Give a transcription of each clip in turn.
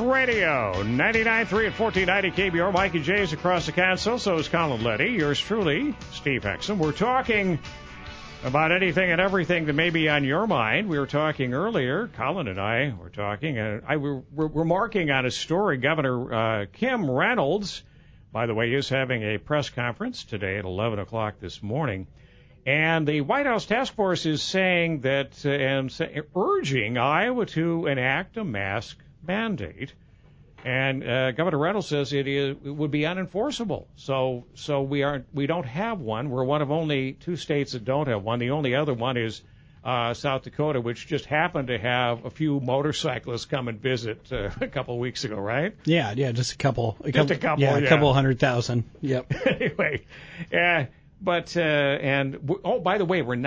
Radio, 99.3 and 1490 KBR. Mike and Jay's across the console. So is Colin Letty. Yours truly, Steve Hexum. We're talking about anything and everything that may be on your mind. We were talking earlier, Colin and I were talking, and we're marking on a story. Governor Kim Reynolds, by the way, is having a press conference today at 11 o'clock this morning. And the White House task force is saying that, urging Iowa to enact a mask mandate. And Governor Reynolds says it would be unenforceable. So we don't have one. We're one of only two states that don't have one. The only other one is South Dakota, which just happened to have a few motorcyclists come and visit a couple of weeks ago, right? Yeah, just a couple. A couple 100,000. Yep. Anyway, but by the way, we're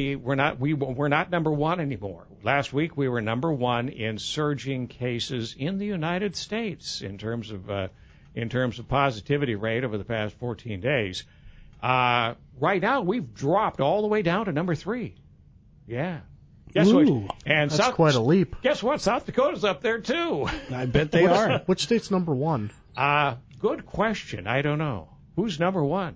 not number one anymore. Last week we were number one in surging cases in the United States in terms of positivity rate over the past 14 days. Right now we've dropped all the way down to number 3. Yeah. Guess what? And that's quite a leap. Guess what? South Dakota's up there too. I bet they are. Which state's number 1? Good question. I don't know. Who's number 1?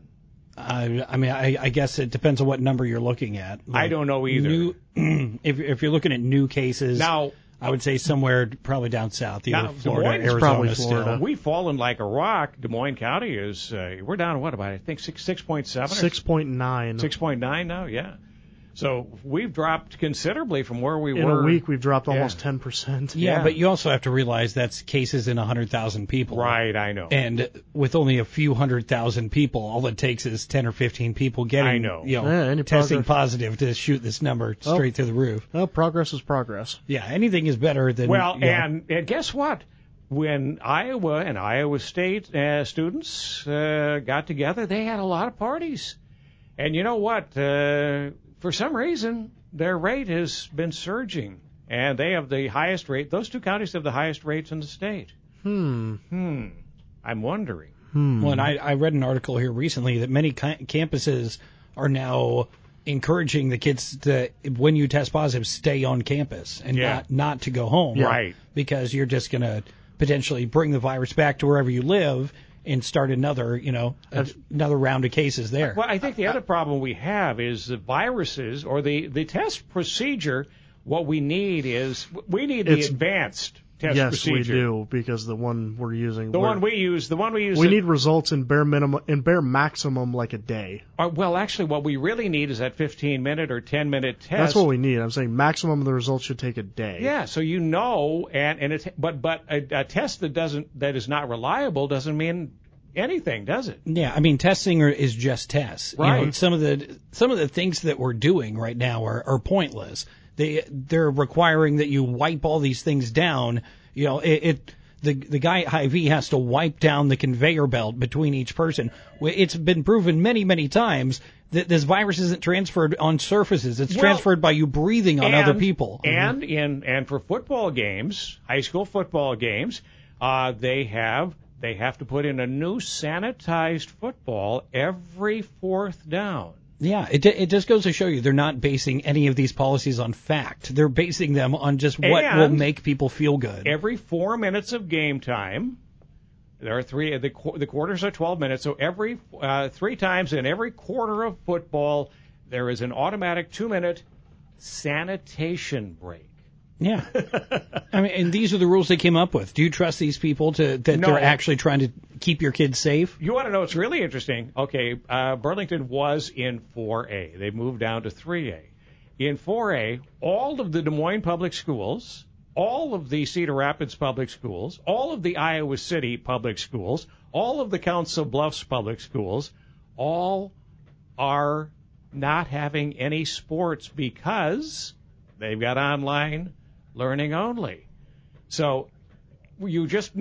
I guess it depends on what number you're looking at. I don't know either. If you're looking at new cases, now I would say somewhere probably down south, either Florida, Arizona. Probably Florida. Still. We've fallen like a rock. Des Moines County is we're down to what about I think 6.7, 6.9, 6.9 now. Yeah. So we've dropped considerably from where we were. In a week, we've dropped almost 10%. Yeah, but you also have to realize that's cases in 100,000 people. Right, I know. And with only a few 100,000 people, all it takes is 10 or 15 people getting, testing positive to shoot this number straight through the roof. Well, progress is progress. Yeah, anything is better than... And guess what? When Iowa and Iowa State students got together, they had a lot of parties. And you know what? For some reason, their rate has been surging, and they have the highest rate. Those two counties have the highest rates in the state. I'm wondering. Well, and I read an article here recently that many campuses are now encouraging the kids to, when you test positive, stay on campus and not to go home. Right. Because you're just going to potentially bring the virus back to wherever you live and start another round of cases there. Well, I think the other problem we have is the viruses or the test procedure. What we need is the advanced test procedure. Yes, we do, because the one we're using. The one we use. We need results in bare maximum like a day. Well, actually, what we really need is that 15-minute or 10-minute test. That's what we need. I'm saying maximum of the results should take a day. Yeah, so but a test that is not reliable doesn't mean anything, does it? Yeah, I mean, testing is just tests. Right. Some of the things that we're doing right now are pointless. They're requiring that you wipe all these things down. The guy at Hy-Vee has to wipe down the conveyor belt between each person. It's been proven many, many times that this virus isn't transferred on surfaces. It's transferred by you breathing on other people. And for football games, high school football games, they have to put in a new sanitized football every fourth down. Yeah, it just goes to show you they're not basing any of these policies on fact. They're basing them on just what will make people feel good. Every 4 minutes of game time, there are three. The quarters are 12 minutes, so every 3 times in every quarter of football, there is an automatic 2-minute sanitation break. Yeah. I mean, and these are the rules they came up with. Do you trust these people that they're actually trying to keep your kids safe? You want to know what's really interesting? Okay, Burlington was in 4A. They moved down to 3A. In 4A, all of the Des Moines public schools, all of the Cedar Rapids public schools, all of the Iowa City public schools, all of the Council Bluffs public schools, all are not having any sports because they've got online learning only. So you just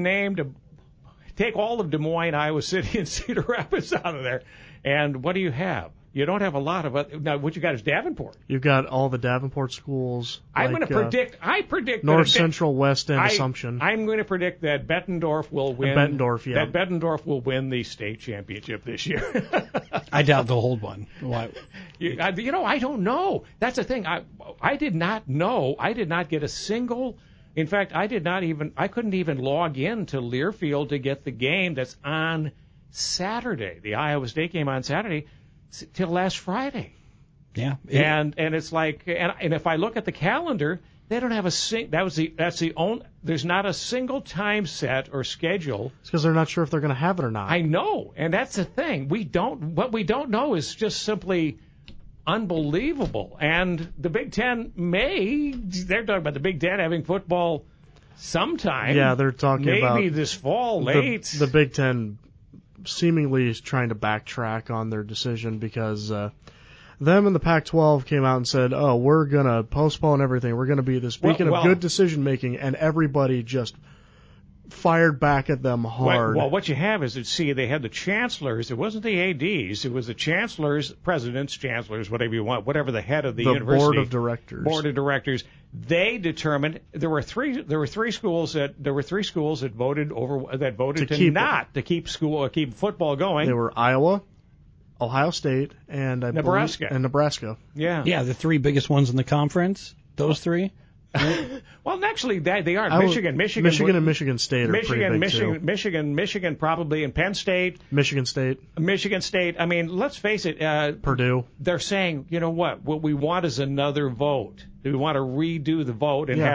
take all of Des Moines, Iowa City, and Cedar Rapids out of there, and what do you have? You don't have a lot of now. What you got is Davenport. You've got all the Davenport schools. I'm going to predict. I predict North Central, West End, Assumption. I'm going to predict that Bettendorf will win. That Bettendorf will win the state championship this year. I doubt they'll hold one. Why? I don't know. That's the thing. I did not know. I did not get a single In fact, I couldn't even log in to Learfield to get the game that's on Saturday, the Iowa State game on Saturday, till last Friday. Yeah. And it's like, and if I look at the calendar, they don't have there's not a single time set or schedule. It's because they're not sure if they're going to have it or not. I know, and that's the thing. What we don't know is just simply unbelievable. And the Big Ten they're talking about the Big Ten having football sometime. Yeah, they're talking about maybe this fall late. The Big Ten seemingly is trying to backtrack on their decision because them and the Pac-12 came out and said, oh, we're going to postpone everything. We're going to be this beacon of good decision-making, and everybody just fired back at them hard. Well, what you have is they had the chancellors. It wasn't the ADs. It was the chancellors, presidents, chancellors, whatever you want, whatever the head of the university. Board of directors. They determined there were three schools that voted to keep football going. They were Iowa, Ohio State, and Nebraska. Yeah. Yeah, the three biggest ones in the conference. Those three. Well, actually, they aren't. Michigan, and Michigan State are pretty big too. Michigan probably, and Penn State. Michigan State. I mean, let's face it. Purdue. They're saying, you know what? What we want is another vote. We want to redo the vote and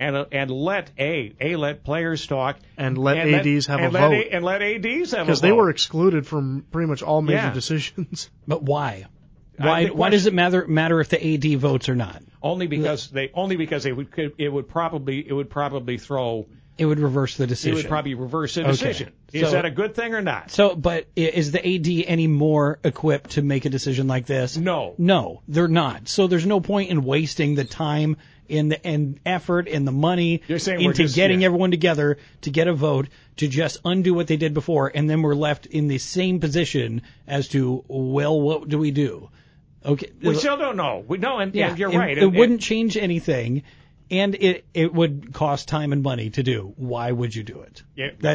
let players talk and let ADs have a vote and let ADs have a vote because they were excluded from pretty much all major decisions. But why? Why does it matter if the AD votes or not? Only because it would probably reverse the decision. It would probably reverse the decision. Okay. Is that a good thing or not? So, but is the AD any more equipped to make a decision like this? No, they're not. So there's no point in wasting the time and effort and the money into getting everyone together to get a vote to just undo what they did before, and then we're left in the same position as to, well, what do we do? Okay, we still don't know. You're right. It wouldn't change anything, and it would cost time and money to do. Why would you do it?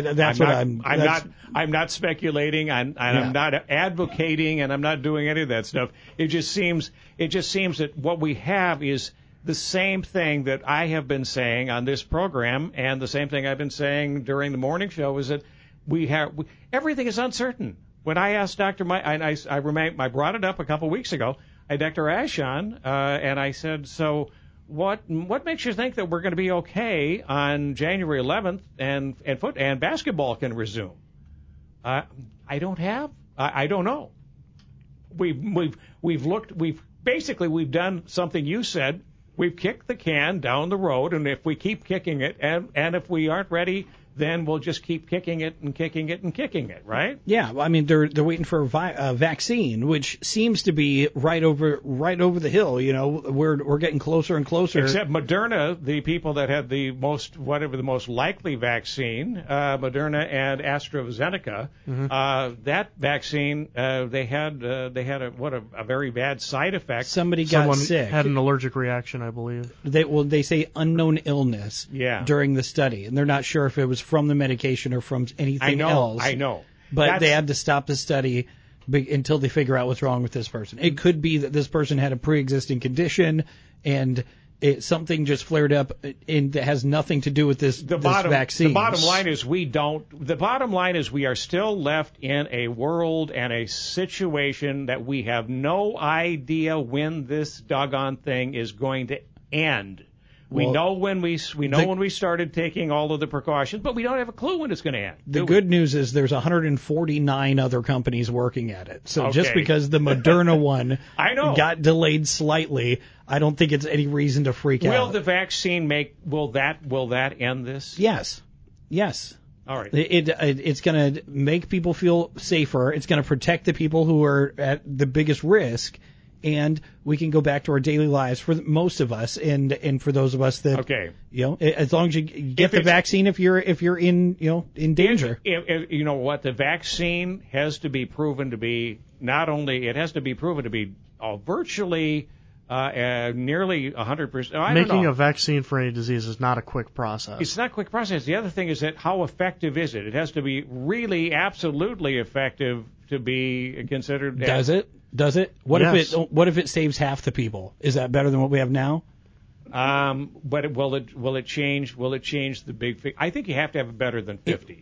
I'm not speculating. I'm not advocating, and I'm not doing any of that stuff. It just seems that what we have is the same thing that I have been saying on this program, and the same thing I've been saying during the morning show is that everything is uncertain. When I asked Dr. Mike, I brought it up a couple weeks ago. I had Dr. Ash on, and I said, so what makes you think that we're going to be okay on January 11th and basketball can resume? I don't know. We've done something you said. We've kicked the can down the road, and if we keep kicking it, and if we aren't ready, then we'll just keep kicking it and kicking it and kicking it, right? Yeah, I mean they're waiting for a vaccine, which seems to be right over the hill. You know, we're getting closer and closer. Except Moderna, the people that had the most likely vaccine, Moderna and AstraZeneca, that vaccine they had a very bad side effect. Someone got sick. Had an allergic reaction, I believe. They say unknown illness during the study, and they're not sure if it was from the medication or from anything else. I know. But they had to stop the study until they figure out what's wrong with this person. It could be that this person had a pre-existing condition and something just flared up and that has nothing to do with this vaccine. The bottom line is we are still left in a world and a situation that we have no idea when this doggone thing is going to end. We know when we started taking all of the precautions, but we don't have a clue when it's going to end. The good news is there's 149 other companies working at it. So just because the Moderna one got delayed slightly, I don't think it's any reason to freak out. Will the vaccine will that end this? Yes. All right. It's going to make people feel safer. It's going to protect the people who are at the biggest risk. And we can go back to our daily lives for most of us, and for those of us that as long as you get the vaccine, if you're in in danger. You know what, the vaccine has to be proven to be virtually nearly 100%. Making a vaccine for any disease is not a quick process. It's not a quick process. The other thing is that how effective is it? It has to be really absolutely effective to be considered. Does it? What if it saves half the people? Is that better than what we have now? But will it change? Will it change the big figure? I think you have to have it better than 50.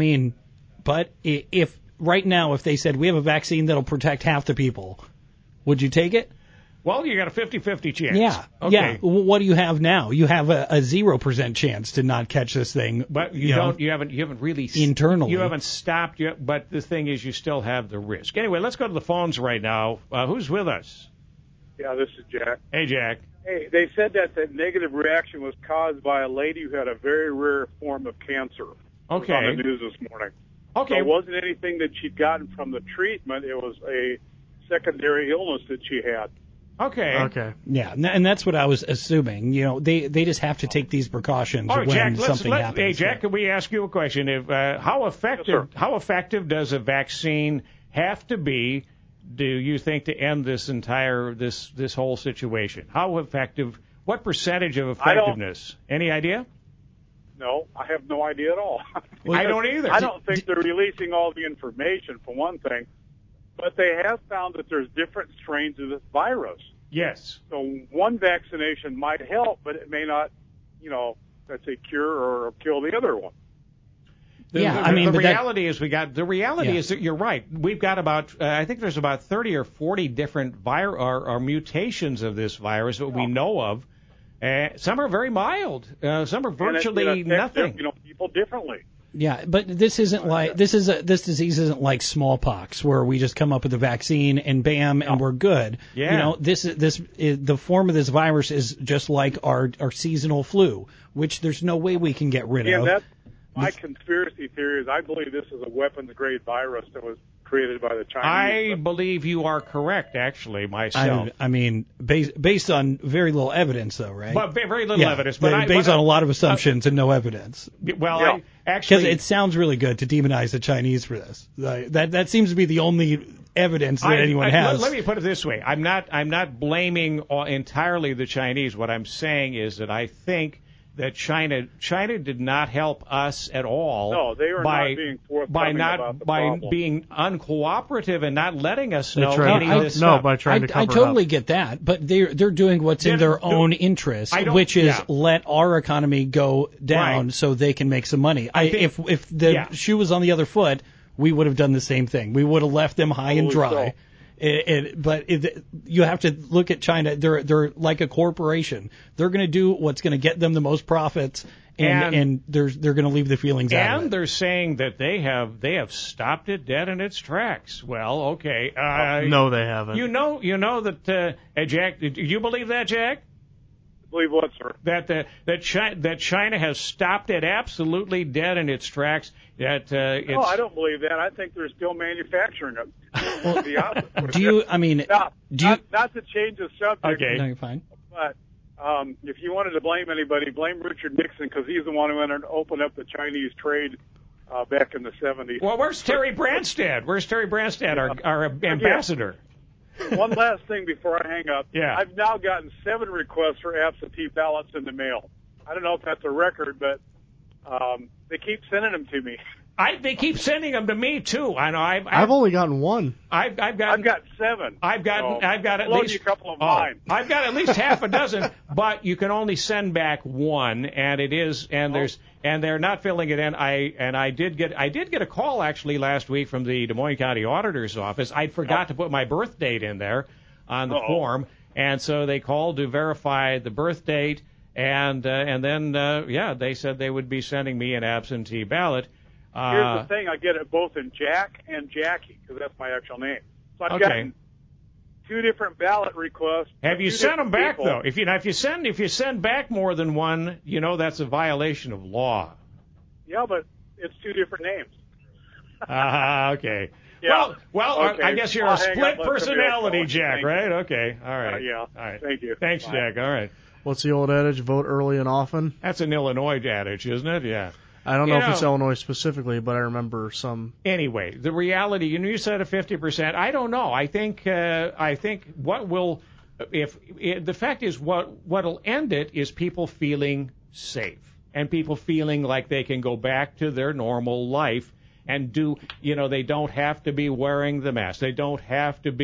But if right now, if they said we have a vaccine that'll protect half the people, would you take it? Well, you got a 50-50 chance. Yeah. Okay. Yeah. What do you have now? You have a 0% chance to not catch this thing. But you haven't really internally. You haven't stopped yet. But the thing is, you still have the risk. Anyway, let's go to the phones right now. Who's with us? Yeah, this is Jack. Hey, Jack. Hey, they said that the negative reaction was caused by a lady who had a very rare form of cancer. Okay. It was on the news this morning. Okay. So it wasn't anything that she'd gotten from the treatment. It was a secondary illness that she had. Okay. Yeah, and that's what I was assuming. They just have to take these precautions when Jack, something happens. Hey, Jack, can we ask you a question? How effective does a vaccine have to be, do you think, to end this whole situation? How effective? What percentage of effectiveness? Any idea? No, I have no idea at all. I don't either. I don't think they're releasing all the information, for one thing. But they have found that there's different strains of this virus. Yes. So one vaccination might help, but it may not, let's say, cure or kill the other one. The reality is that you're right. We've got about, I think there's about 30 or 40 different or mutations of this virus that we know of. Some are very mild. Some are virtually nothing. People differently. Yeah, but this isn't like this disease isn't like smallpox where we just come up with a vaccine and bam and we're good. Yeah. The form of this virus is just like our seasonal flu, which there's no way we can get rid of. That's my conspiracy theory is I believe this is a weapons-grade virus that was created by the Chinese. I believe you are correct, actually, myself. Based on very little evidence, though, right? But very little evidence. But based on a lot of assumptions and no evidence. Well, because it sounds really good to demonize the Chinese for this. That seems to be the only evidence that anyone has. Let me put it this way: I'm not blaming entirely the Chinese. What I'm saying is that I think that China did not help us at all. No, they were not being forthcoming about the problem. By being uncooperative and not letting us know any of this stuff. By trying to cover I totally get that, but they're doing what's in their own interest, which is let our economy go down so they can make some money. If the shoe was on the other foot, we would have done the same thing. We would have left them high and dry. But you have to look at China. They're like a corporation. They're going to do what's going to get them the most profits, and they're going to leave the feelings out of it. And they're saying that they have stopped it dead in its tracks. Well, okay. No, they haven't. You know that Jack. Do you believe that, Jack? Believe what, sir? That China has stopped it absolutely dead in its tracks. No, I don't believe that. I think they're still manufacturing it. Well, not to change the subject? Okay, no, you're fine. But if you wanted to blame anybody, blame Richard Nixon because he's the one who entered opened up the Chinese trade back in the 70s. Well, where's Terry Branstad? Our ambassador? One last thing before I hang up. Yeah. I've now gotten 7 requests for absentee ballots in the mail. I don't know if that's a record, but they keep sending them to me. They keep sending them to me too. I know. I've only gotten 1. I've got 7. I've got at least a couple of mine. I've got at least half a dozen, but you can only send back 1, and they're not filling it in. I did get a call actually last week from the Des Moines County Auditor's office. I forgot to put my birth date in there on the form, and so they called to verify the birth date, and then they said they would be sending me an absentee ballot. Here's the thing: I get it both in Jack and Jackie because that's my actual name. So I've gotten 2 different ballot requests. Have you sent them back people. though? If you send back more than 1, that's a violation of law. Yeah, but it's 2 different names. Okay. Yeah. Well, okay. I guess you're a split personality, Jack, right? Okay. All right. Yeah. All right. Thank you. Thanks, Bye. Jack. All right. What's the old adage? Vote early and often. That's an Illinois adage, isn't it? Yeah. I don't know if it's Illinois specifically, but I remember some. Anyway, the reality, you said a 50%. I don't know. I think what will, the fact is what'll end it is people feeling safe and people feeling like they can go back to their normal life and they don't have to be wearing the mask. They don't have to be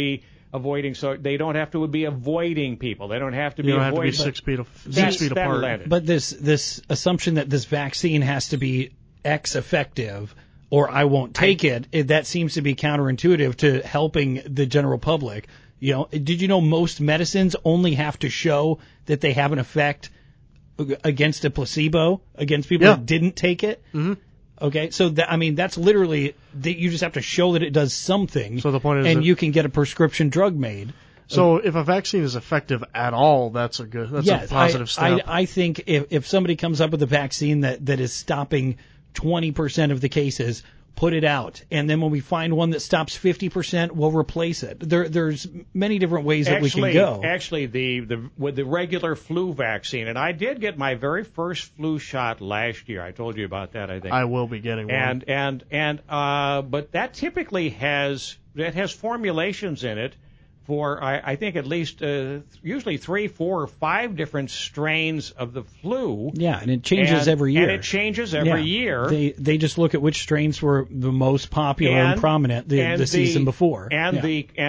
avoiding, so they don't have to be avoiding people. They don't have to be avoiding. avoiding. You don't have to be 6 feet apart. But this assumption that this vaccine has to be X effective or I won't take it, that seems to be counterintuitive to helping the general public. You know, did you know most medicines only have to show that they have an effect against a placebo, against people that didn't take it? Mm-hmm. Okay, so that's literally, you just have to show that it does something. So the point is, and you can get a prescription drug made. So if a vaccine is effective at all, that's a positive step. I think if somebody comes up with a vaccine that is stopping 20% of the cases, put it out, and then when we find one that stops 50%, we'll replace it. There's many different ways that we can go. Actually, with the regular flu vaccine, and I did get my very first flu shot last year. I told you about that, I think. I will be getting one. But that typically has formulations in it for I think at least usually 3, 4, or 5 different strains of the flu. Yeah, and it changes every year. And it changes every year. They just look at which strains were the most popular and prominent the season before. And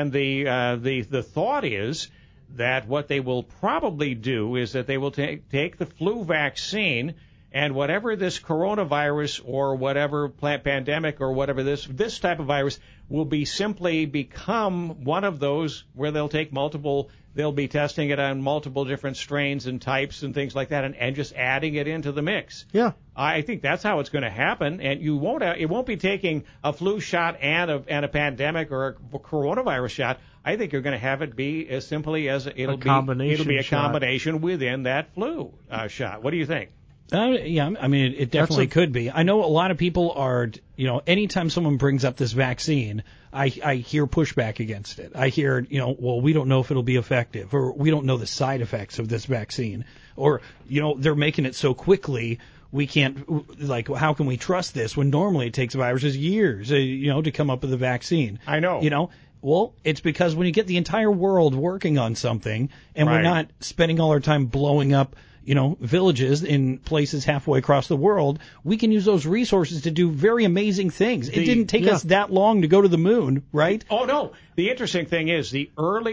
the thought is that what they will probably do is that they will take the flu vaccine, and whatever this coronavirus or whatever pandemic or whatever this type of virus will simply become one of those where they'll be testing it on multiple different strains and types and things like that, and just adding it into the mix. Yeah. I think that's how it's going to happen, and it won't be taking a flu shot and a pandemic or a coronavirus shot. I think you're going to have it be as simply as it'll be a combination within that flu shot. What do you think? Yeah, I mean, it definitely could be. I know a lot of people are, anytime someone brings up this vaccine, I hear pushback against it. I hear, well, we don't know if it'll be effective, or we don't know the side effects of this vaccine, or, they're making it so quickly, we can't, how can we trust this when normally it takes viruses years, to come up with a vaccine? I know. Well, it's because when you get the entire world working on something, and we're not spending all our time blowing up villages in places halfway across the world, we can use those resources to do very amazing things. It didn't take us that long to go to the moon, right? Oh, no. The interesting thing is the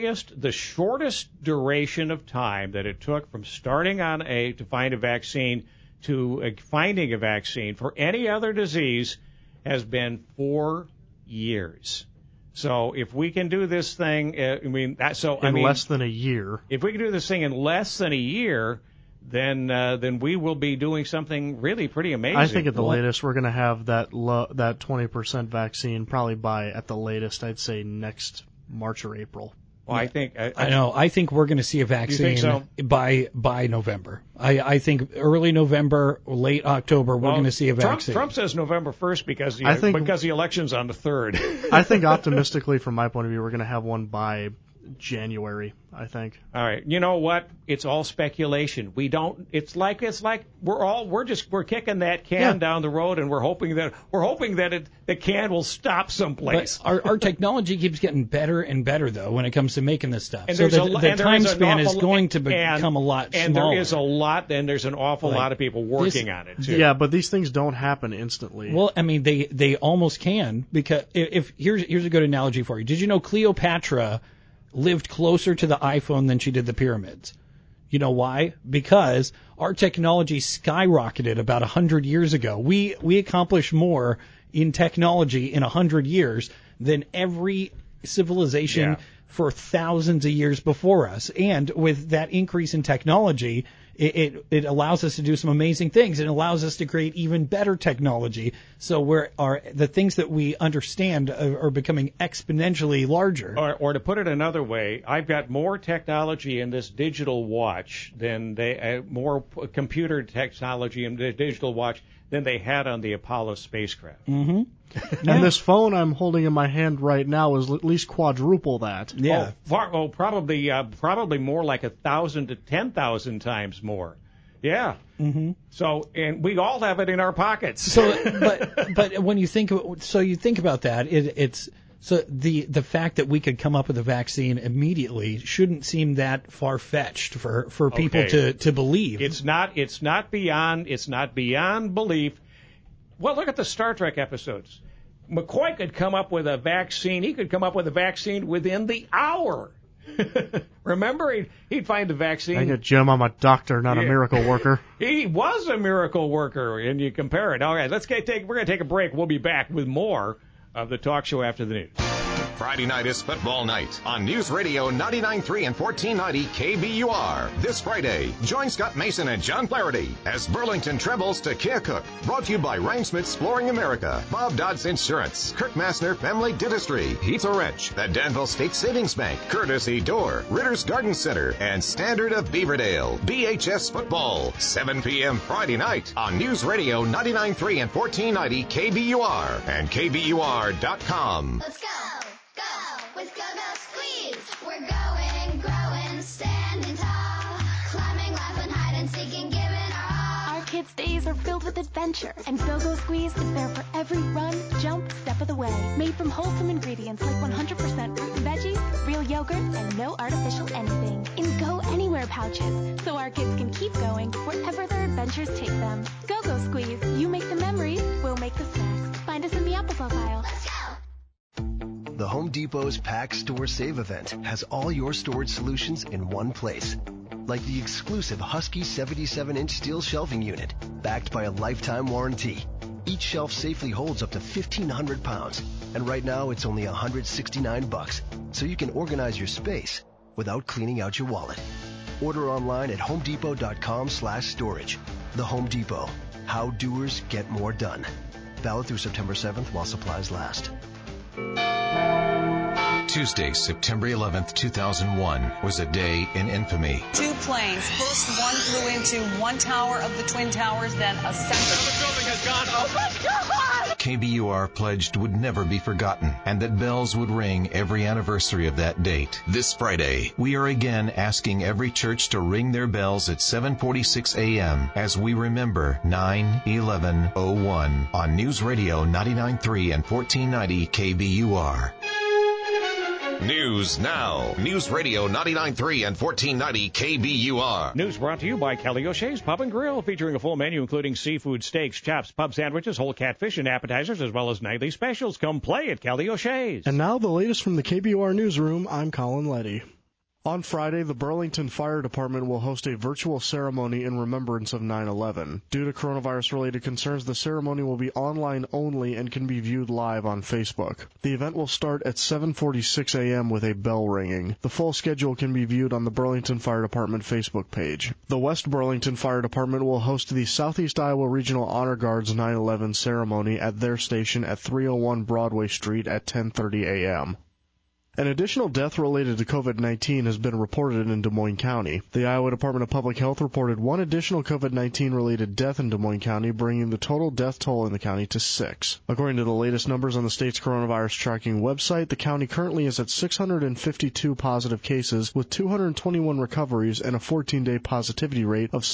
shortest duration of time that it took from starting to find a vaccine to finding a vaccine for any other disease has been 4 years. So if we can do this thing, less than a year. If we can do this thing in less than a year, then we will be doing something really pretty amazing. I think at the latest we're going to have that 20% vaccine probably by, at the latest, I'd say next March or April. Well, I think I think we're going to see a vaccine by November. I think early November, late October, we're going to see a vaccine. Trump says November 1st because the election's on the 3rd. I think optimistically, from my point of view, we're going to have one by January, I think. All right. You know what? It's all speculation. It's like we're kicking that can down the road, and we're hoping that the can will stop someplace. But our technology keeps getting better and better, though, when it comes to making this stuff. And so the time span is going to become a lot smaller. And there is a lot, and there's an awful lot of people working on it too. Yeah, but these things don't happen instantly. Well, I mean, they almost can, because here's a good analogy for you. Did you know Cleopatra lived closer to the iPhone than she did the pyramids? You know why? Because our technology skyrocketed about 100 years ago. We accomplished more in technology in 100 years than every civilization for thousands of years before us. And with that increase in technology, it allows us to do some amazing things. It allows us to create even better technology. So the things that we understand are becoming exponentially larger. Or to put it another way, I've got more technology in this digital watch than more computer technology in the digital watch than they had on the Apollo spacecraft. Mm-hmm. And this phone I'm holding in my hand right now is at least quadruple that. Yeah. Probably more like 1,000 to 10,000 times more. Yeah. Mm-hmm. So, and we all have it in our pockets. So, but when you think about that, it's so the fact that we could come up with a vaccine immediately shouldn't seem that far-fetched for people to believe. It's not beyond belief. Well, look at the Star Trek episodes. McCoy could come up with a vaccine. He could come up with a vaccine within the hour. Remember, he'd find the vaccine. Dang it, Jim, I'm a doctor, not a miracle worker. He was a miracle worker, and you compare it. All right, we're going to take a break. We'll be back with more of the talk show after the news. Friday night is football night on News Radio 99.3 and 1490 KBUR. This Friday, join Scott Mason and John Flaherty as Burlington travels to Keokuk. Brought to you by Rhinesmith's Flooring America, Bob Dodds Insurance, Kirk Massner Family Dentistry, Pizza Wrench, the Danville State Savings Bank, Courtesy Door, Ritter's Garden Center, and Standard of Beaverdale. BHS Football, 7 p.m. Friday night on News Radio 99.3 and 1490 KBUR and KBUR.com. Let's go! With Go-Go Squeeze, we're going, growing, standing tall, climbing, laughing, hide and seeking, giving our all. Our kids' days are filled with adventure, and Go-Go Squeeze is there for every run, jump, step of the way. Made from wholesome ingredients like 100% fruit and veggies, real yogurt, and no artificial anything. In Go Anywhere pouches, so our kids can keep going wherever their adventures take them. Go-Go Squeeze, you make the memories, we'll make the snacks. Find us in the applesauce aisle. Let's go! The Home Depot's Pack Store Save event has all your storage solutions in one place. Like the exclusive Husky 77-inch steel shelving unit, backed by a lifetime warranty. Each shelf safely holds up to 1,500 pounds, and right now it's only $169, so you can organize your space without cleaning out your wallet. Order online at homedepot.com/storage. The Home Depot. How doers get more done. Valid through September 7th while supplies last. Tuesday, September 11th, 2001, was a day in infamy. Two planes. First, one flew into one tower of the Twin Towers, then a second. The building has gone. Oh, my God! KBUR pledged would never be forgotten and that bells would ring every anniversary of that date. This Friday, we are again asking every church to ring their bells at 7:46 a.m. as we remember 9/11/01 on News Radio 99.3 and 1490 KBUR. News now. News Radio 99.3 and 1490 KBUR. News brought to you by Kelly O'Shea's Pub and Grill, featuring a full menu including seafood, steaks, chops, pub sandwiches, whole catfish, and appetizers, as well as nightly specials. Come play at Kelly O'Shea's. And now the latest from the KBUR Newsroom. I'm Colin Letty. On Friday, the Burlington Fire Department will host a virtual ceremony in remembrance of 9/11. Due to coronavirus-related concerns, the ceremony will be online only and can be viewed live on Facebook. The event will start at 7:46 a.m. with a bell ringing. The full schedule can be viewed on the Burlington Fire Department Facebook page. The West Burlington Fire Department will host the Southeast Iowa Regional Honor Guard's 9/11 ceremony at their station at 301 Broadway Street at 10:30 a.m. An additional death related to COVID-19 has been reported in Des Moines County. The Iowa Department of Public Health reported one additional COVID-19 related death in Des Moines County, bringing the total death toll in the county to 6. According to the latest numbers on the state's coronavirus tracking website, the county currently is at 652 positive cases with 221 recoveries and a 14-day positivity rate of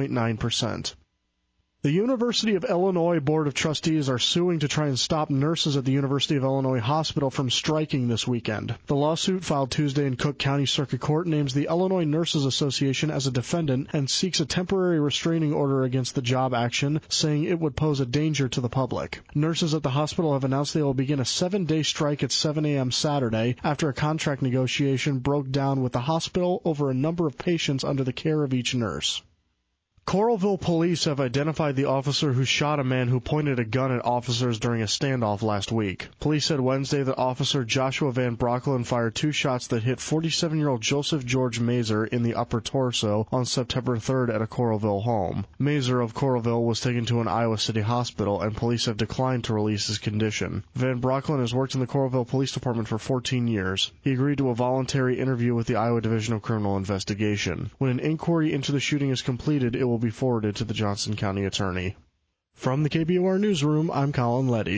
6.9%. The University of Illinois Board of Trustees are suing to try and stop nurses at the University of Illinois Hospital from striking this weekend. The lawsuit, filed Tuesday in Cook County Circuit Court, names the Illinois Nurses Association as a defendant and seeks a temporary restraining order against the job action, saying it would pose a danger to the public. Nurses at the hospital have announced they will begin a 7-day strike at 7 a.m. Saturday after a contract negotiation broke down with the hospital over a number of patients under the care of each nurse. Coralville police have identified the officer who shot a man who pointed a gun at officers during a standoff last week. Police said Wednesday that Officer Joshua Van Brocklin fired 2 shots that hit 47-year-old Joseph George Mazer in the upper torso on September 3rd at a Coralville home. Mazer of Coralville was taken to an Iowa City hospital, and police have declined to release his condition. Van Brocklin has worked in the Coralville Police Department for 14 years. He agreed to a voluntary interview with the Iowa Division of Criminal Investigation. When an inquiry into the shooting is completed, it will be forwarded to the Johnson County Attorney. From the KBUR Newsroom, I'm Colin Letty.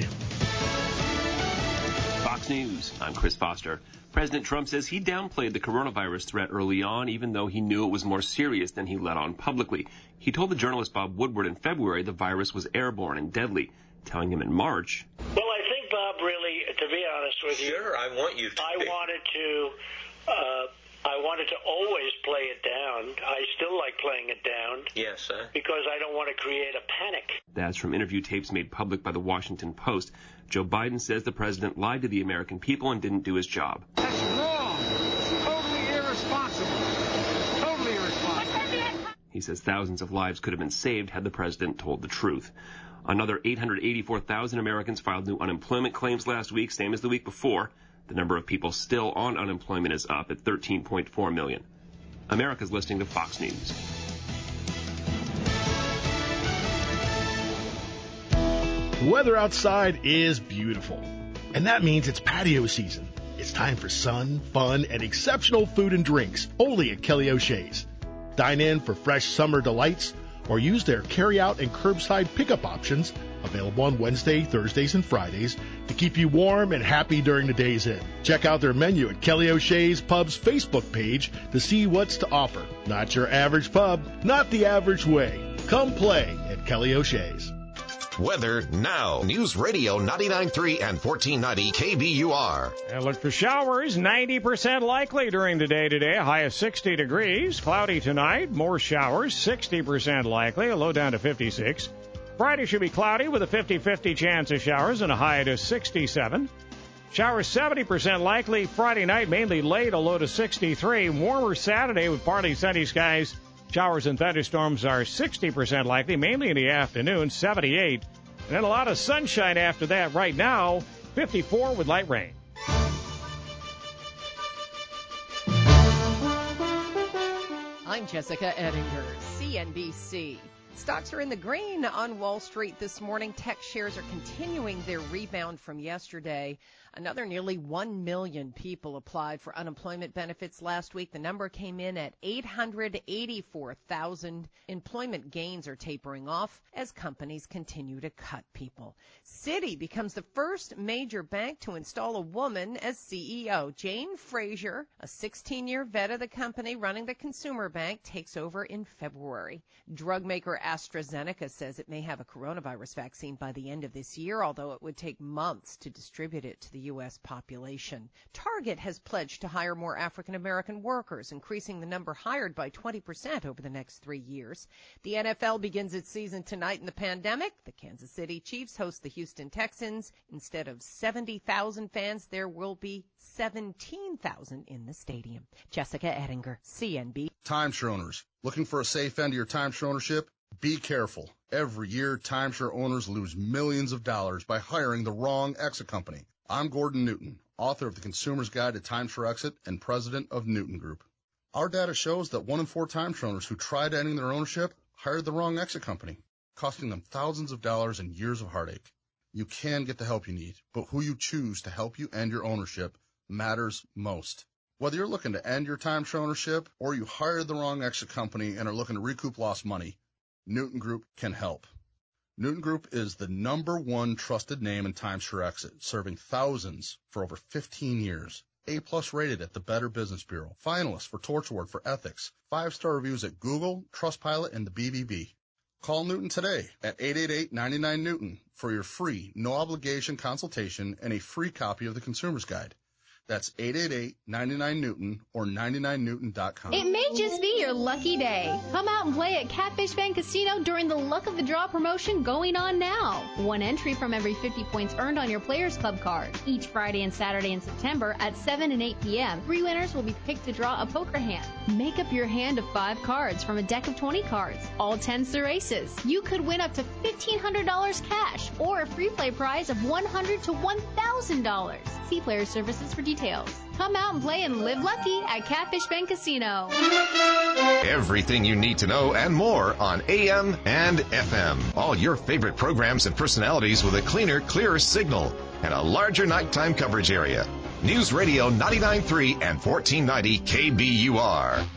Fox News, I'm Chris Foster. President Trump says he downplayed the coronavirus threat early on, even though he knew it was more serious than he let on publicly. He told the journalist Bob Woodward in February the virus was airborne and deadly, telling him in March, Well, I think, Bob, really, to be honest with you, Sure, I want you to. I I wanted to always play it down. I still like playing it down. Yes, sir. Because I don't want to create a panic. That's from interview tapes made public by the Washington Post. Joe Biden says the president lied to the American people and didn't do his job. That's wrong. Totally irresponsible. Totally irresponsible. He says thousands of lives could have been saved had the president told the truth. Another 884,000 Americans filed new unemployment claims last week, same as the week before. The number of people still on unemployment is up at 13.4 million. America's listening to Fox News. The weather outside is beautiful, and that means it's patio season. It's time for sun, fun, and exceptional food and drinks, only at Kelly O'Shea's. Dine in for fresh summer delights, or use their carry-out and curbside pickup options, available on Wednesday, Thursdays, and Fridays, to keep you warm and happy during the day's in. Check out their menu at Kelly O'Shea's Pub's Facebook page to see what's to offer. Not your average pub, not the average way. Come play at Kelly O'Shea's. Weather now. News Radio 99.3 and 1490 KBUR. And look for showers, 90% likely during the day today. A high of 60 degrees. Cloudy tonight. More showers, 60% likely. A low down to 56. Friday should be cloudy with a 50-50 chance of showers and a high to 67. Showers 70% likely Friday night, mainly late, a low to 63. Warmer Saturday with partly sunny skies. Showers and thunderstorms are 60% likely, mainly in the afternoon, 78. And then a lot of sunshine after that. Right now, 54 with light rain. I'm Jessica Ettinger, CNBC. Stocks are in the green on Wall Street this morning. Tech shares are continuing their rebound from yesterday. Another nearly 1 million people applied for unemployment benefits last week. The number came in at 884,000. Employment gains are tapering off as companies continue to cut people. Citi becomes the first major bank to install a woman as CEO. Jane Fraser, a 16-year vet of the company running the consumer bank, takes over in February. Drug maker AstraZeneca says it may have a coronavirus vaccine by the end of this year, although it would take months to distribute it to the U.S. population. Target has pledged to hire more African-American workers, increasing the number hired by 20% over the next 3 years. The NFL begins its season tonight in the pandemic. The Kansas City Chiefs host the Houston Texans. Instead of 70,000 fans, there will be 17,000 in the stadium. Jessica Ettinger, CNB. Timeshare owners, looking for a safe end to your timeshare ownership? Be careful. Every year, timeshare owners lose millions of dollars by hiring the wrong exit company. I'm Gordon Newton, author of The Consumer's Guide to Timeshare Exit and president of Newton Group. Our data shows that 1 in 4 timeshare owners who tried ending their ownership hired the wrong exit company, costing them thousands of dollars and years of heartache. You can get the help you need, but who you choose to help you end your ownership matters most. Whether you're looking to end your timeshare ownership or you hired the wrong exit company and are looking to recoup lost money, Newton Group can help. Newton Group is the #1 trusted name in timeshare exit, serving thousands for over 15 years. A+ rated at the Better Business Bureau, finalist for Torch Award for Ethics, 5-star reviews at Google, Trustpilot, and the BBB. Call Newton today at 888-99-NEWTON for your free, no-obligation consultation and a free copy of the Consumer's Guide. That's 888-99-NEWTON or 99newton.com. It may just be your lucky day. Come out and play at Catfish Bank Casino during the Luck of the Draw promotion going on now. 1 entry from every 50 points earned on your Players Club card. Each Friday and Saturday in September at 7 and 8 p.m., 3 winners will be picked to draw a poker hand. Make up your hand of 5 cards from a deck of 20 cards. All 10s are aces. You could win up to $1,500 cash or a free play prize of $100 to $1,000. See Player Services for details. Come out and play and live lucky at Catfish Bank Casino. Everything you need to know and more on AM and FM. All your favorite programs and personalities with a cleaner, clearer signal and a larger nighttime coverage area. News Radio 99.3 and 1490 KBUR.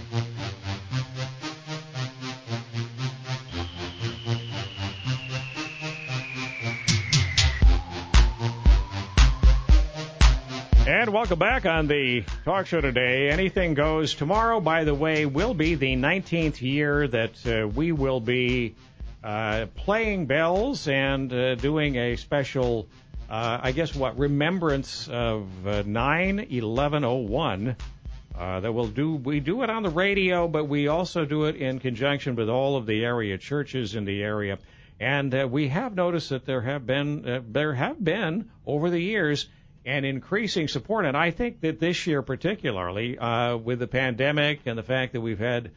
And welcome back on the talk show today. Anything Goes. Tomorrow, by the way, will be the 19th year that we will be playing bells and doing a special, remembrance of 9/11/01. that we do it on the radio, but we also do it in conjunction with all of the area churches in the area. And we have noticed that there have been over the years an increasing support. And I think that this year particularly, with the pandemic and the fact that we've had,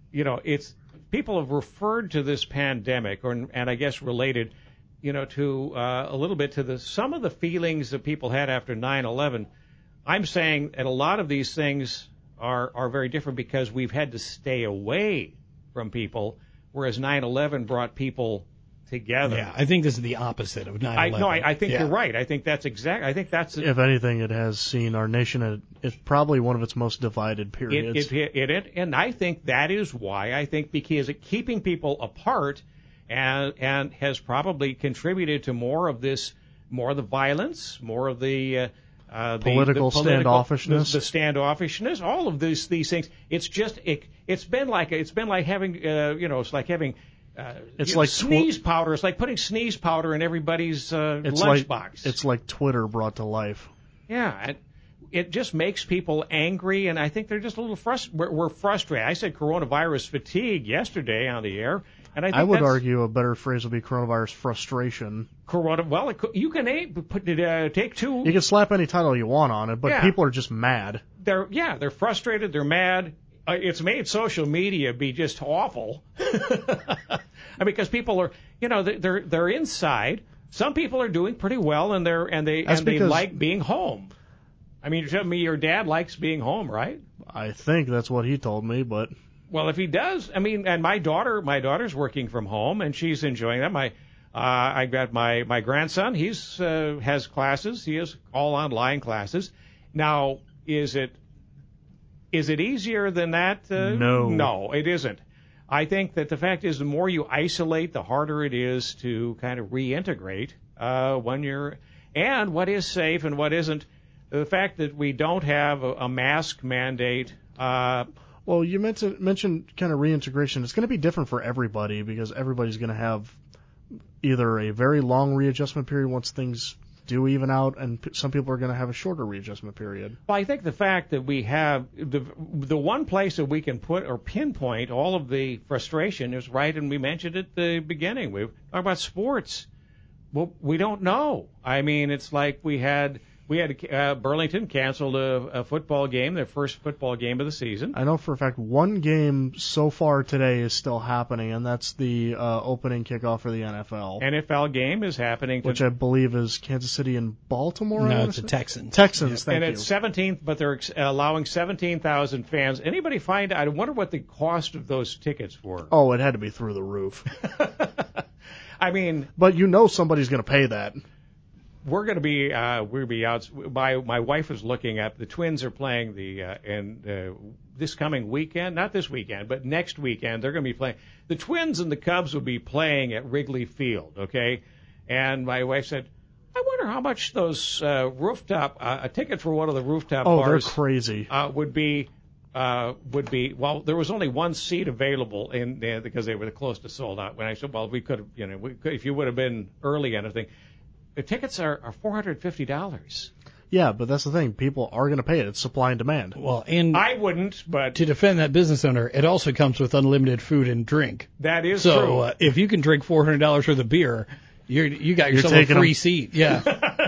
people have referred to this pandemic, and I guess related, to a little bit to some of the feelings that people had after 9/11. I'm saying that a lot of these things are very different because we've had to stay away from people, whereas 9/11 brought people together. Yeah, I think this is the opposite of 9/11. I think you're right. I think that's if anything, it has seen our nation at it's probably one of its most divided periods. And I think that is why because keeping people apart and has probably contributed to more of the violence, more of the political standoffishness, the standoffishness, all of these things. It's just it's been like having it's like having sneeze powder. It's like putting sneeze powder in everybody's lunchbox. It's like Twitter brought to life. Yeah, it just makes people angry, and I think they're just a little frustrated. We're frustrated. I said coronavirus fatigue yesterday on the air, and I would argue a better phrase would be coronavirus frustration. You can take two. You can slap any title you want on it, but people are just mad. They're frustrated. They're mad. It's made social media be just awful. Because people are, they're inside. Some people are doing pretty well, and they like being home. I mean, you're telling me your dad likes being home, right? I think that's what he told me, but well, if he does, and my daughter's working from home, and she's enjoying that. I got my grandson. He's has classes. He has all online classes. Now, is it easier than that? No, it isn't. I think that the fact is, the more you isolate, the harder it is to kind of reintegrate and what is safe and what isn't. The fact that we don't have a mask mandate. Well, you mentioned kind of reintegration. It's going to be different for everybody because everybody's going to have either a very long readjustment period once things do even out, and some people are going to have a shorter readjustment period. Well, I think the fact that we have the one place that we can put or pinpoint all of the frustration is right, and we mentioned at the beginning. We talk about sports. Well, we don't know. I mean, it's like we had Burlington canceled a football game, their first football game of the season. I know for a fact one game so far today is still happening, and that's the opening kickoff for the NFL. NFL game is happening. Which I believe is Kansas City and Baltimore? No, it's the Texans. Texans, thank you. And it's 17th, but they're allowing 17,000 fans. Anybody find out? I wonder what the cost of those tickets were. Oh, it had to be through the roof. I mean... But somebody's going to pay that. We're going to be we'll be out. My wife is looking at the Twins are playing this coming weekend, not this weekend, but next weekend they're going to be playing. The Twins and the Cubs will be playing at Wrigley Field, okay? And my wife said, I wonder how much those rooftop a ticket for one of the rooftop bars. Oh, they're crazy. Would be. Well, there was only one seat available in there because they were close to sold out. When I said, well, we could have, if you would have been early and everything. The tickets are $450. Yeah, but that's the thing. People are going to pay it. It's supply and demand. Well, and I wouldn't, but to defend that business owner, it also comes with unlimited food and drink. That is true. So if you can drink $400 worth of beer, you got yourself a free seat. Yeah.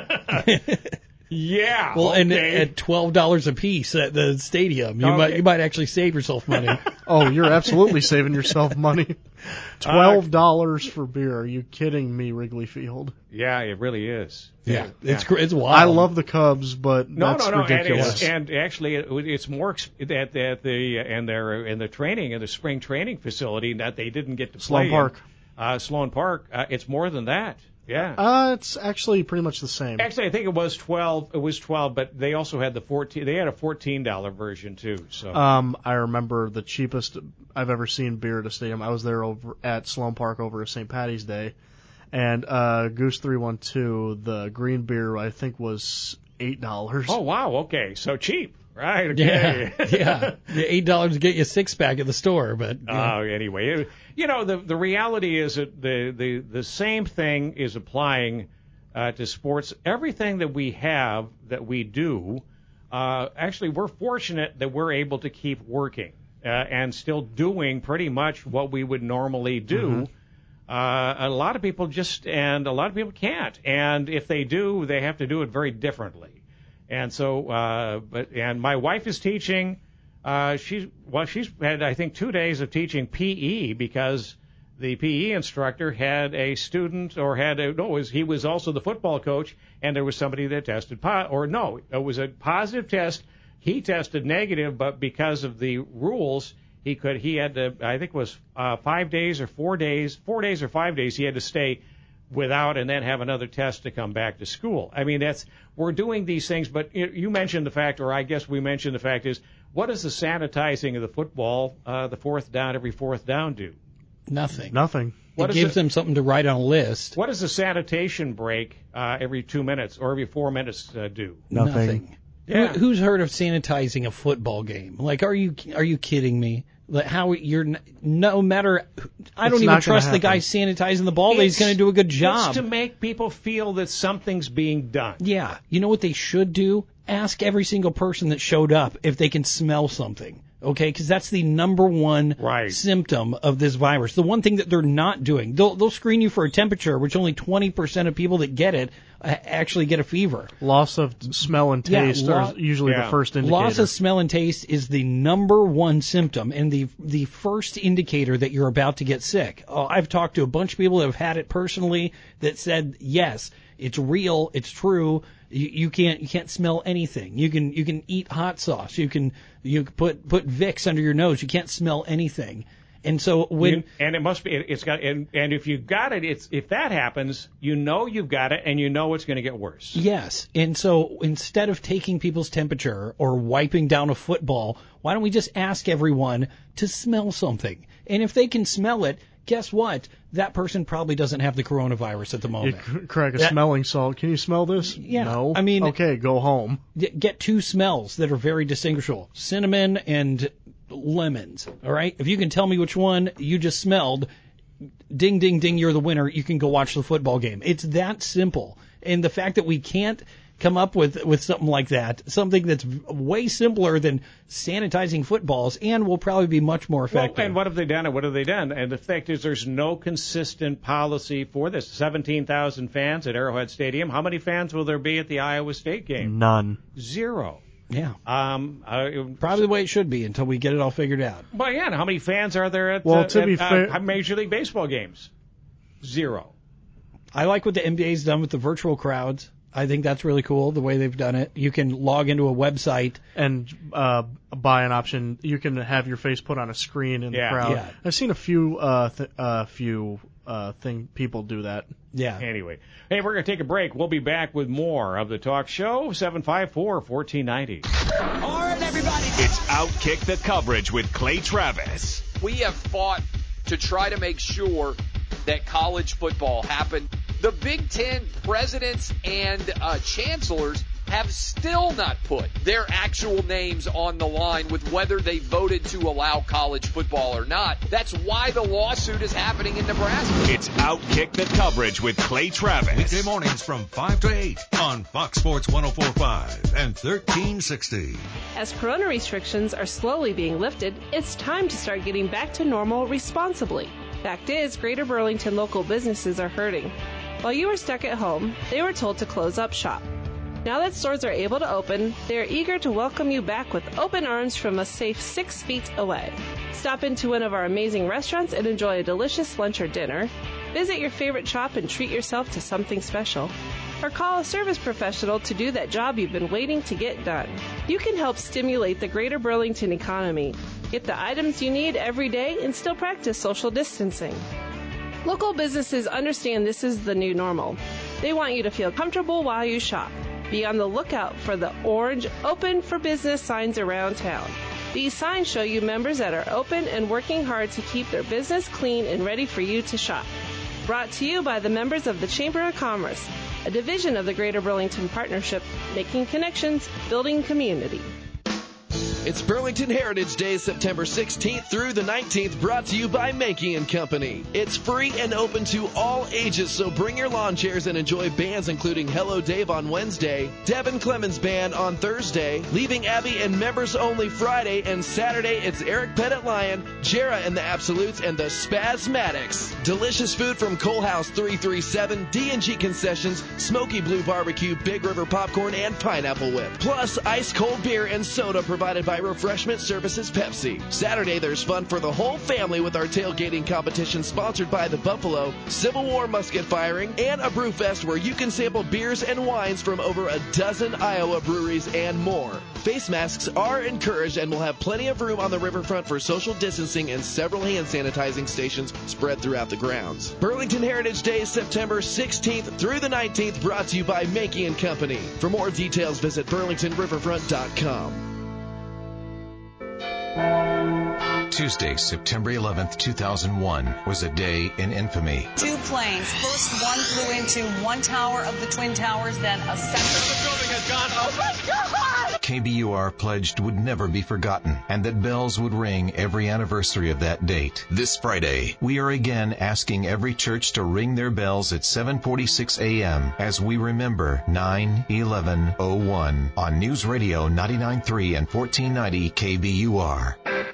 Yeah. Well, okay. and at $12 a piece at the stadium, you might actually save yourself money. Oh, you're absolutely saving yourself money. $12 for beer. Are you kidding me, Wrigley Field? Yeah, it really is. Yeah. It's wild. I love the Cubs, but that's ridiculous. And actually, it's more at the training in the spring training facility that they didn't get to play. Sloan Park. It's more than that. Yeah. It's actually pretty much the same. Actually, I think it was 12. It was 12, but they also had the 14. They had a $14 version too. So. I remember the cheapest I've ever seen beer at a stadium. I was there over at Sloan Park over St. Patty's Day, and Goose 312, the green beer I think was $8. Oh wow! Okay, so cheap. Right. Okay. Yeah. The $8 to get you a 6-pack at the store, but. Anyway, the reality is that the same thing is applying to sports. Everything that we have that we do, actually, we're fortunate that we're able to keep working and still doing pretty much what we would normally do. A lot of people a lot of people can't. And if they do, they have to do it very differently. And so, and my wife is teaching. She's had, I think, 2 days of teaching PE because the PE instructor had a student, he was also the football coach, and there was somebody that tested it was a positive test. He tested negative, but because of the rules, he had to, I think it was 5 days or 4 days, 4 days or 5 days, he had to stay without and then have another test to come back to school. I mean, we're doing these things, but you mentioned the fact, or I guess we mentioned the fact is, what does the sanitizing of the football, every fourth down do? Nothing. It gives them something to write on a list. What does the sanitation break every 2 minutes or every 4 minutes do? Nothing. Yeah. Who's heard of sanitizing a football game? Like, are you kidding me? Like, how no matter, I don't even trust the guy sanitizing the ball. He's going to do a good job. It's to make people feel that something's being done. Yeah. You know what they should do? Ask every single person that showed up if they can smell something. Okay, because that's the number one symptom of this virus. The one thing that they're not doing, they'll screen you for a temperature, which only 20% of people that get it actually get a fever. Loss of smell and taste are usually the first indicator. Loss of smell and taste is the number one symptom and the first indicator that you're about to get sick. I've talked to a bunch of people that have had it personally that said, yes, it's real, it's true. You can't smell anything. You can eat hot sauce. You can put Vicks under your nose. You can't smell anything. And so it must be and if you've got it, if that happens, you know you've got it and you know it's going to get worse. Yes. And so instead of taking people's temperature or wiping down a football, why don't we just ask everyone to smell something? And if they can smell it, guess what? That person probably doesn't have the coronavirus at the moment. You crack a smelling salt. Can you smell this? Yeah. No. I mean, okay, go home. Get two smells that are very distinguishable: cinnamon and lemons. All right. If you can tell me which one you just smelled, ding, ding, ding, you're the winner. You can go watch the football game. It's that simple. And the fact that we can't come up with something like that, something that's way simpler than sanitizing footballs and will probably be much more effective. Well, and what have they done? And the fact is there's no consistent policy for this. 17,000 fans at Arrowhead Stadium. How many fans will there be at the Iowa State game? None. 0. Yeah. Probably the way it should be until we get it all figured out. Well, yeah. And how many fans are there at Major League Baseball games? 0. I like what the NBA's done with the virtual crowds. I think that's really cool, the way they've done it. You can log into a website and buy an option. You can have your face put on a screen in the crowd. Yeah. I've seen a few people do that. Yeah. Anyway, hey, we're going to take a break. We'll be back with more of the talk show, 754-1490. All right, everybody. It's Outkick the Coverage with Clay Travis. We have fought to try to make sure that college football happened. The Big Ten presidents and chancellors have still not put their actual names on the line with whether they voted to allow college football or not. That's why the lawsuit is happening in Nebraska. It's Outkick the Coverage with Clay Travis. Weekday mornings from 5 to 8 on Fox Sports 104.5 and 1360. As corona restrictions are slowly being lifted, it's time to start getting back to normal responsibly. Fact is, Greater Burlington local businesses are hurting. While you were stuck at home, they were told to close up shop. Now that stores are able to open, they are eager to welcome you back with open arms from a safe 6 feet away. Stop into one of our amazing restaurants and enjoy a delicious lunch or dinner. Visit your favorite shop and treat yourself to something special. Or call a service professional to do that job you've been waiting to get done. You can help stimulate the Greater Burlington economy. Get the items you need every day and still practice social distancing. Local businesses understand this is the new normal. They want you to feel comfortable while you shop. Be on the lookout for the orange Open for Business signs around town. These signs show you members that are open and working hard to keep their business clean and ready for you to shop. Brought to you by the members of the Chamber of Commerce, a division of the Greater Burlington Partnership, making connections, building community. It's Burlington Heritage Day, September 16th through the 19th, brought to you by Mankey & Company. It's free and open to all ages, so bring your lawn chairs and enjoy bands including Hello Dave on Wednesday, Devin Clemens Band on Thursday, Leaving Abby and Members Only Friday, and Saturday it's Eric Pettit Lion, Jera and the Absolutes, and the Spasmatics. Delicious food from Coal House 337, D&G Concessions, Smoky Blue Barbecue, Big River Popcorn, and Pineapple Whip. Plus, ice cold beer and soda provided by Refreshment Services Pepsi. Saturday, there's fun for the whole family with our tailgating competition sponsored by the Buffalo, Civil War musket firing, and a brew fest where you can sample beers and wines from over a dozen Iowa breweries and more. Face masks are encouraged and will have plenty of room on the riverfront for social distancing and several hand sanitizing stations spread throughout the grounds. Burlington Heritage Day, September 16th through the 19th, brought to you by Mankey & Company. For more details, visit burlingtonriverfront.com. Tuesday, September 11th, 2001, was a day in infamy. 2 planes. First one flew into one tower of the Twin Towers, then a second. The building has gone. Oh my God! KBUR pledged would never be forgotten and that bells would ring every anniversary of that date. This Friday, we are again asking every church to ring their bells at 7:46 a.m. as we remember 9/11/01 on News Radio 99.3 and 1490 KBUR.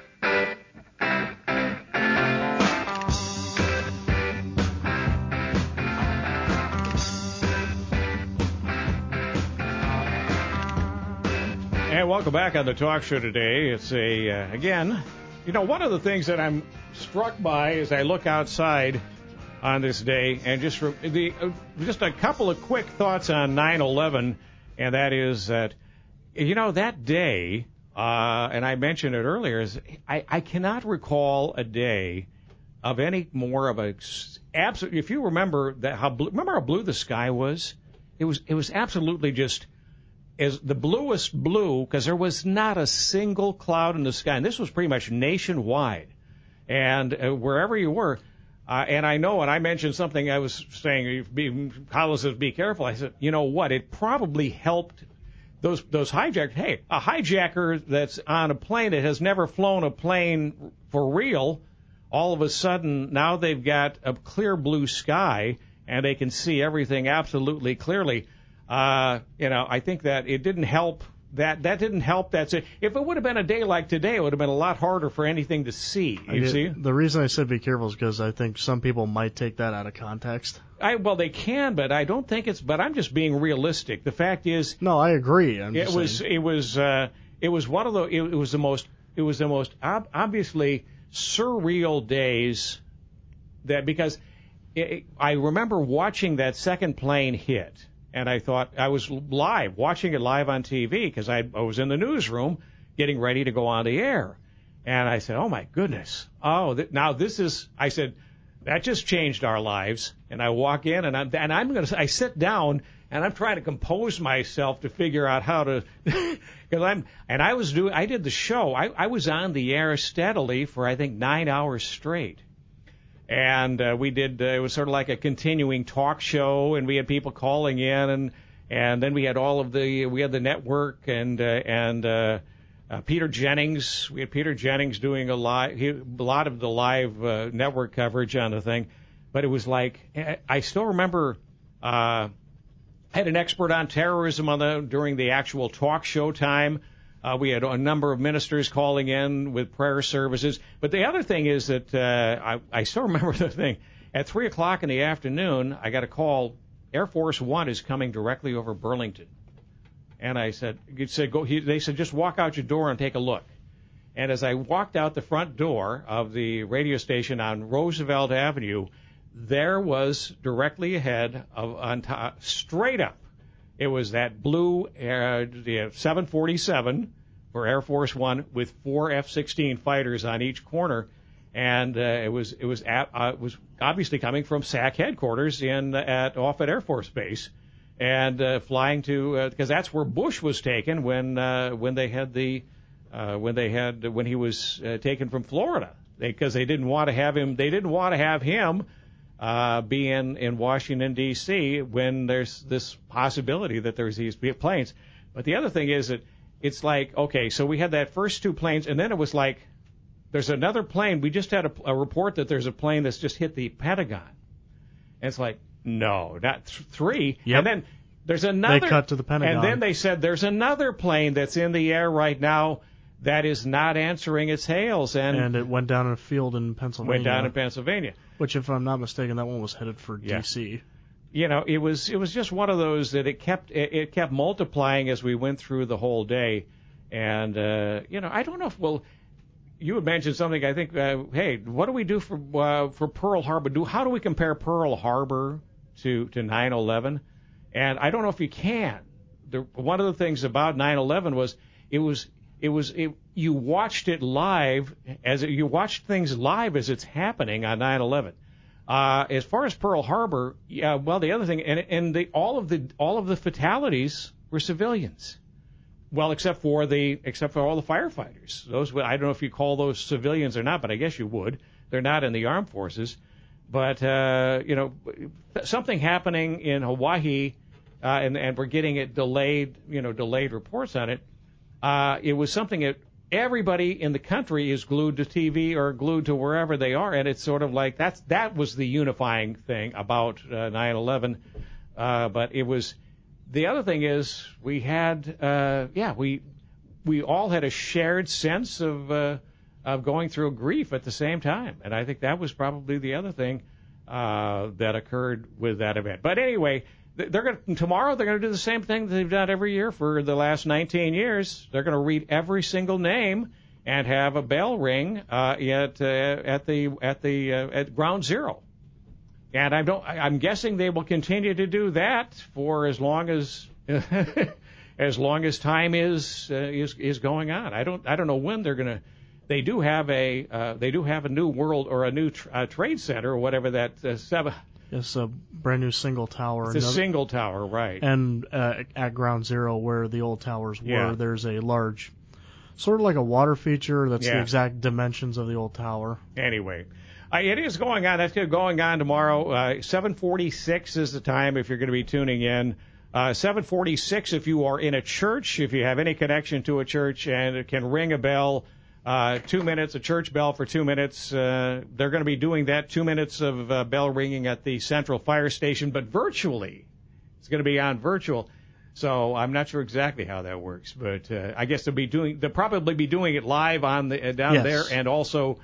And welcome back on the talk show today. It's again, one of the things that I'm struck by as I look outside on this day, and just a couple of quick thoughts on 9/11, and that is that, that day, and I mentioned it earlier, is I cannot recall a day of any more of a absolute. If you remember how blue the sky was, it was absolutely just as the bluest blue, because there was not a single cloud in the sky, and this was pretty much nationwide, and wherever you were. And I know, and I mentioned something I was saying, Collins says, be careful. I said, you know what? It probably helped those hijackers. Hey, a hijacker that's on a plane that has never flown a plane for real, all of a sudden now they've got a clear blue sky and they can see everything absolutely clearly. I think that it didn't help. That didn't help. That's it. If it would have been a day like today, it would have been a lot harder for anything to see. You see? The reason I said be careful is because I think some people might take that out of context. Well, they can, but I don't think it's. But I'm just being realistic. The fact is, no, I agree. It was one of the. It was the most obviously surreal days. That because I remember watching that second plane hit. And I thought I was watching it live on TV because I was in the newsroom getting ready to go on the air. And I said, oh, my goodness. I said, that just changed our lives. And I walk in I sit down and I'm trying to compose myself to figure out how to, I did the show. I was on the air steadily for, I think, 9 hours straight. And we did. It was sort of like a continuing talk show, and we had people calling in, and then we had we had the network and Peter Jennings. We had Peter Jennings doing a lot of the live network coverage on the thing. But it was like I still remember. I had an expert on terrorism during the actual talk show time. We had a number of ministers calling in with prayer services. But the other thing is that I still remember the thing. At 3 o'clock in the afternoon, I got a call. Air Force One is coming directly over Burlington. And I said, they said, just walk out your door and take a look. And as I walked out the front door of the radio station on Roosevelt Avenue, there was directly ahead straight up. It was that blue 747 for Air Force One with 4 F-16 fighters on each corner, and it was obviously coming from SAC headquarters off at Air Force Base, and flying to because that's where Bush was taken when he was taken from Florida, because they didn't want to have him. They didn't want to have him. Be in Washington, D.C. when there's this possibility that there's these planes. But the other thing is that it's like, okay, so we had that first 2 planes, and then it was like, there's another plane. We just had a report that there's a plane that's just hit the Pentagon. And it's like, no, not 3. Yep. And then there's another. They cut to the Pentagon. And then they said there's another plane that's in the air right now that is not answering its hails. And it went down in a field in Pennsylvania. Which, if I'm not mistaken, that one was headed for D.C. You know, it was just one of those that it kept multiplying as we went through the whole day. And, you know, I don't know if you had mentioned something. I think, hey, what do we do for Pearl Harbor? How do we compare Pearl Harbor to 9/11? And I don't know if you can. One of the things about 9/11 was you watched it live you watched things live as it's happening on 9/11. As far as Pearl Harbor, well, the other thing, all of the fatalities were civilians. Well, except for all the firefighters. Those, I don't know if you call those civilians or not, but I guess you would. They're not in the armed forces. But you know, something happening in Hawaii, and we're getting it delayed reports on it. It was something that everybody in the country is glued to TV or glued to wherever they are, and it's sort of like that was the unifying thing about 9/11. But it was. The other thing is we had, we all had a shared sense of going through grief at the same time, and I think that was probably the other thing that occurred with that event. But anyway, tomorrow they're going to do the same thing that they've done every year for the last 19 years. They're going to read every single name and have a bell ring at Ground Zero. And I'm guessing they will continue to do that for as long as time is going on. I don't know when they're gonna. They do have a new world or a new trade center or whatever that. It's a brand new single tower. It's a single tower, right? And at Ground Zero, where the old towers were, there's a large, sort of like a water feature that's the exact dimensions of the old tower. Anyway. It is going on. That's going on tomorrow. 7:46 is the time if you're going to be tuning in. 7:46 if you are in a church, if you have any connection to a church, and it can ring a bell. 2 minutes, a church bell for 2 minutes. They're going to be doing that, 2 minutes of bell ringing at the Central Fire Station, but virtually. It's going to be on virtual. So I'm not sure exactly how that works, but I guess they'll probably be doing it live on down there, and also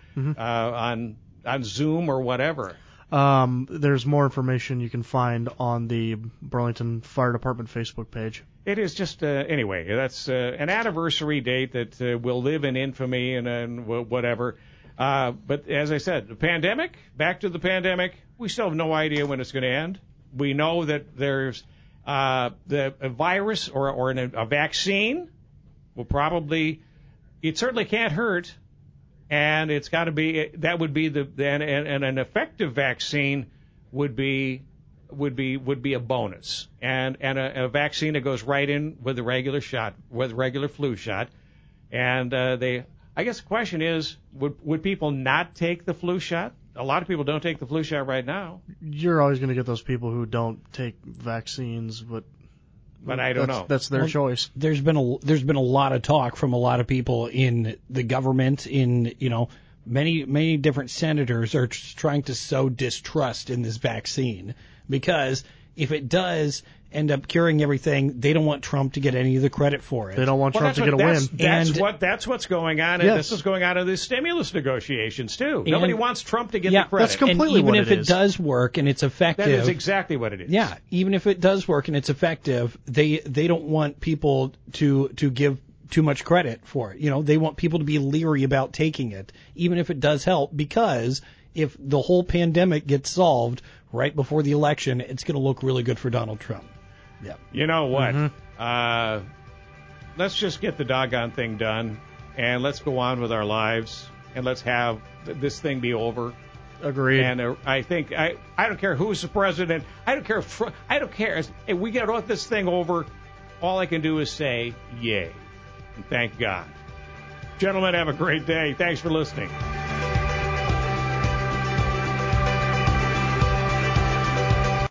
on Zoom or whatever. There's more information you can find on the Burlington Fire Department Facebook page. It is just, anyway, that's an anniversary date that will live in infamy and whatever. But as I said, the pandemic, back to the pandemic, we still have no idea when it's going to end. We know that there's a virus or a vaccine will probably, it certainly can't hurt. And it's got to be, that would be and an effective vaccine would be a bonus. And a vaccine that goes right in with the regular shot, with regular flu shot. And I guess the question is, would people not take the flu shot? A lot of people don't take the flu shot right now. You're always going to get those people who don't take vaccines, but I don't know. That's their choice. There's been a lot of talk from a lot of people in the government, in many different senators are trying to sow distrust in this vaccine, because if it does end up curing everything, they don't want Trump to get any of the credit for it. They don't want Trump to get a win. That's what's going on, and this is going on in the stimulus negotiations too. Nobody wants Trump to get the credit. That's completely what it is. Even if it does work and it's effective, that is exactly what it is. Yeah, even if it does work and it's effective, they don't want people to give too much credit for it. They want people to be leery about taking it, even if it does help, because if the whole pandemic gets solved right before the election, it's going to look really good for Donald Trump. Yeah. You know what? Mm-hmm. Let's just get the doggone thing done, and let's go on with our lives, and let's have this thing be over. Agreed. And I think I don't care who's the president. I don't care. I don't care. If we get this thing over, all I can do is say yay, and thank God. Gentlemen, have a great day. Thanks for listening.